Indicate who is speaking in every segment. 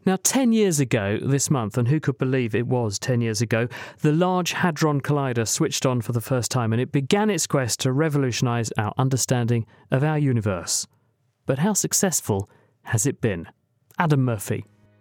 Speaker 1: Now, 10 years ago this month, and who could believe it was 10 years ago, the Large Hadron Collider switched on for the first time and it began its quest to revolutionise our understanding of our universe. But how successful has it been? Adam Murphy.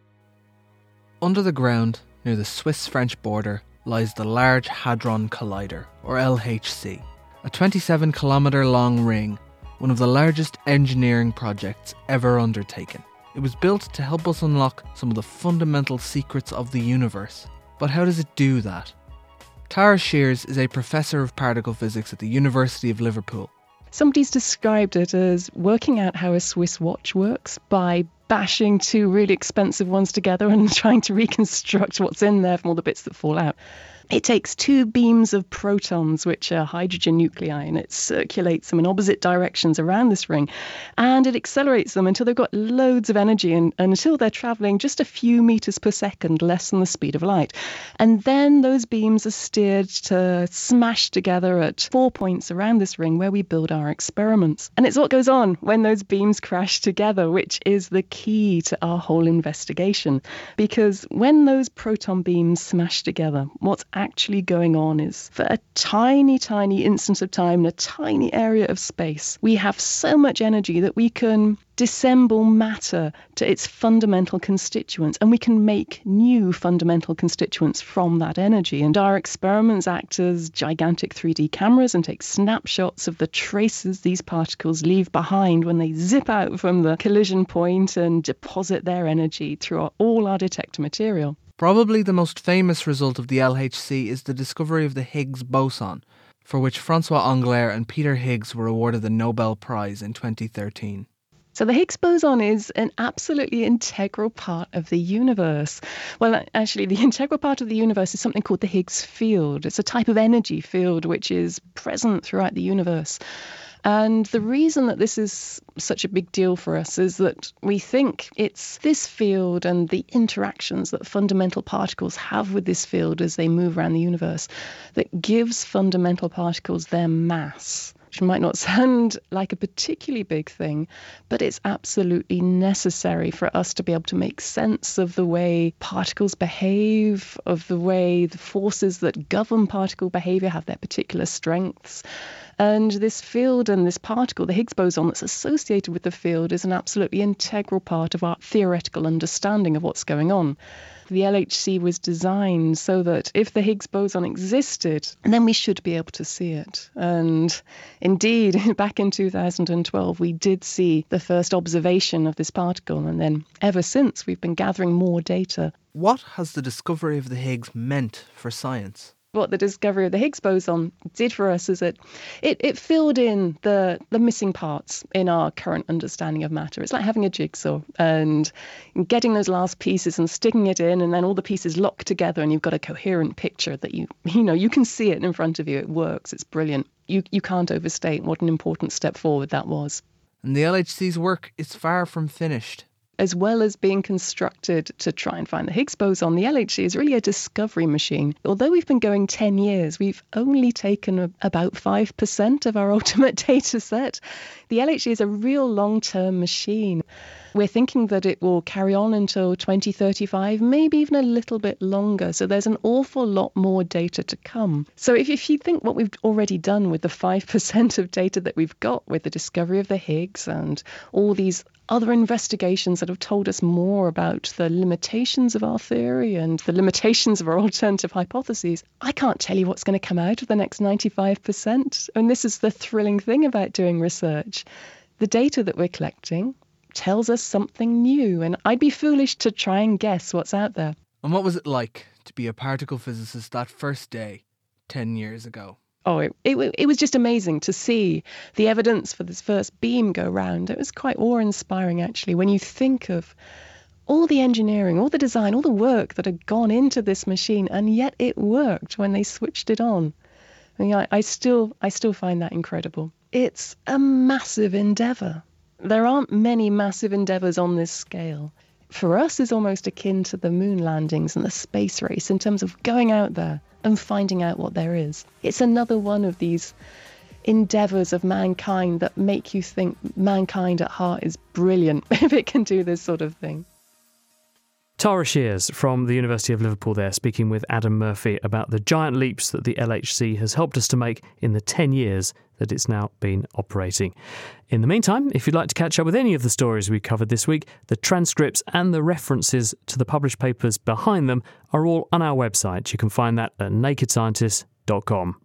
Speaker 2: Under the ground, near the Swiss-French border, lies the Large Hadron Collider, or LHC, a 27-kilometre long ring, one of the largest engineering projects ever undertaken. It was built to help us unlock some of the fundamental secrets of the universe. But how does it do that? Tara Shears is a professor of particle physics at the University of Liverpool.
Speaker 3: Somebody's described it as working out how a Swiss watch works by bashing two really expensive ones together and trying to reconstruct what's in there from all the bits that fall out. It takes two beams of protons, which are hydrogen nuclei, and it circulates them in opposite directions around this ring. And it accelerates them until they've got loads of energy and until they're travelling just a few metres per second, less than the speed of light. And then those beams are steered to smash together at 4 points around this ring where we build our experiments. And it's what goes on when those beams crash together, which is the key to our whole investigation. Because when those proton beams smash together, what's actually going on is, for a tiny, tiny instant of time in a tiny area of space, we have so much energy that we can dissemble matter to its fundamental constituents, and we can make new fundamental constituents from that energy. And our experiments act as gigantic 3D cameras and take snapshots of the traces these particles leave behind when they zip out from the collision point and deposit their energy through all our detector material.
Speaker 2: Probably the most famous result of the LHC is the discovery of the Higgs boson, for which Francois Englert and Peter Higgs were awarded the Nobel Prize in 2013.
Speaker 3: So the Higgs boson is an absolutely integral part of the universe. Well, actually, the integral part of the universe is something called the Higgs field. It's a type of energy field which is present throughout the universe. And the reason that this is such a big deal for us is that we think it's this field and the interactions that fundamental particles have with this field as they move around the universe that gives fundamental particles their mass. Which might not sound like a particularly big thing, but it's absolutely necessary for us to be able to make sense of the way particles behave, of the way the forces that govern particle behavior have their particular strengths. And this field and this particle, the Higgs boson that's associated with the field, is an absolutely integral part of our theoretical understanding of what's going on. The LHC was designed so that if the Higgs boson existed, then we should be able to see it. And indeed, back in 2012, we did see the first observation of this particle. And then ever since, we've been gathering more data.
Speaker 2: What has the discovery of the Higgs meant for science?
Speaker 3: What the discovery of the Higgs boson did for us is that it filled in the missing parts in our current understanding of matter. It's like having a jigsaw and getting those last pieces and sticking it in, and then all the pieces lock together and you've got a coherent picture that you can see it in front of you. It works. It's brilliant. You can't overstate what an important step forward that was.
Speaker 2: And the LHC's work is far from finished.
Speaker 3: As well as being constructed to try and find the Higgs boson, the LHC is really a discovery machine. Although we've been going 10 years, we've only taken about 5% of our ultimate data set. The LHC is a real long-term machine. We're thinking that it will carry on until 2035, maybe even a little bit longer. So there's an awful lot more data to come. So if you think what we've already done with the 5% of data that we've got with the discovery of the Higgs and all these other investigations that have told us more about the limitations of our theory and the limitations of our alternative hypotheses, I can't tell you what's going to come out of the next 95%. And this is the thrilling thing about doing research. The data that we're collecting tells us something new, and I'd be foolish to try and guess what's out there.
Speaker 2: And what was it like to be a particle physicist that first day, 10 years ago?
Speaker 3: Oh, it was just amazing to see the evidence for this first beam go round. It was quite awe-inspiring, actually, when you think of all the engineering, all the design, all the work that had gone into this machine, and yet it worked when they switched it on. I mean, I still find that incredible. It's a massive endeavour. There aren't many massive endeavours on this scale. For us, it's almost akin to the moon landings and the space race in terms of going out there and finding out what there is. It's another one of these endeavours of mankind that make you think mankind at heart is brilliant if it can do this sort of thing.
Speaker 1: Tara Shears from the University of Liverpool there, speaking with Adam Murphy about the giant leaps that the LHC has helped us to make in the 10 years that it's now been operating. In the meantime, if you'd like to catch up with any of the stories we covered this week, the transcripts and the references to the published papers behind them are all on our website. You can find that at nakedscientist.com.